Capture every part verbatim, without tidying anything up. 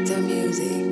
the music.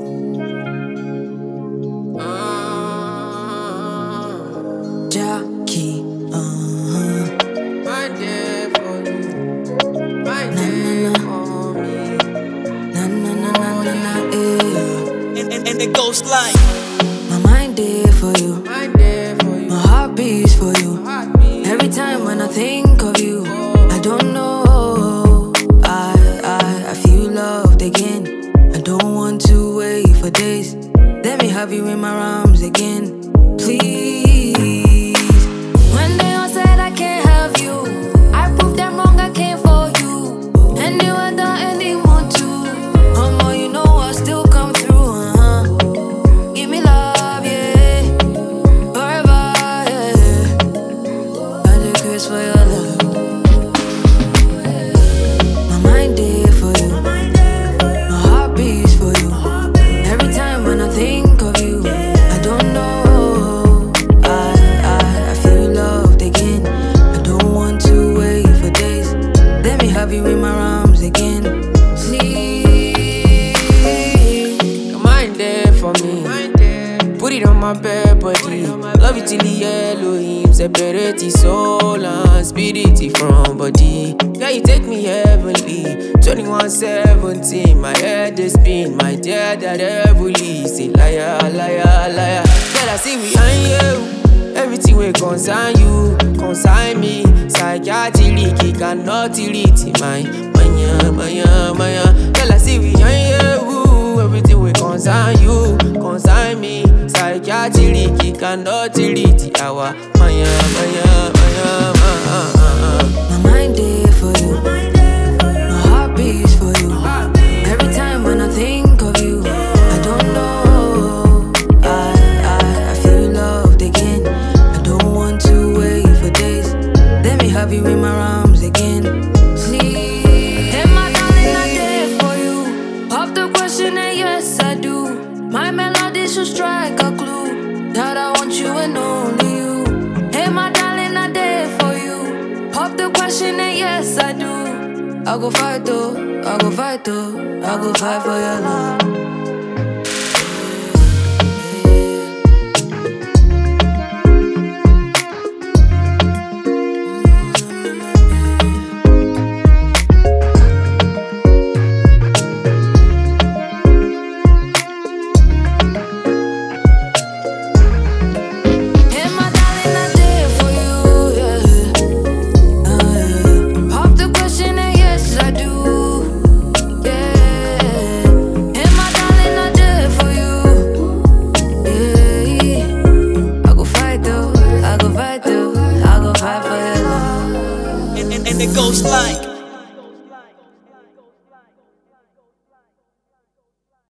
Jackie, uh-huh. My day for you, my day for me. Na na na na na na, yeah. And, and, and it goes like My mind there for you, My day for you, my heart beats for you. heartbeat. Every time when I think of you, I don't know. I I I feel loved again. I don't want to wait for days. Let me have you in my arms again, please. When they all said I can't have you, I proved them wrong. I came for you, and you were the anyone too. Mama, you know I still come through. Uh-huh. Give me love, yeah, forever, yeah. I just curse for your love. My mind there for you, my heart beats for you. Every time when I think of you, I don't know. I I I feel loved again. I don't want to wait for days. Let me have you in my arms again, please. My day for me, put it on my bed body. Love it till the yellow him separate his soul and spirit from body. Yeah, you take me heavenly. twenty-one seventeen, my head is spin, my dear that heavily. Say liar, liar, liar. Girl, I see we on you. Everything will concern you, concern me. Psychiatric, it cannot delete mine. Maya, maya, maya. Girl, I see we on you. Everything will concern you, concern me. Psychiatric, it cannot delete our Maya, maya, maya, maya. My mind there for you, my heart beats for you. Every time when I think of you, I don't know. I I I feel loved again. I don't want to wait for days. Let me have you in my arms again, please. Hey, my darling, I'm there for you. Pop the question and yes I do. My melody should strike a clue that I want you and only you. Hey, my darling, I'm there for you. Pop the question and yes I do. I go fight though, I go fight though, I go fight for your love. Hey, my darling, I'm there for you, yeah. Uh, yeah. Pop the question and yes I do, yeah. Hey, my darling, I'm there for you, yeah. I go fight though, I go fight though, I go fight for your love. and, and, and it goes like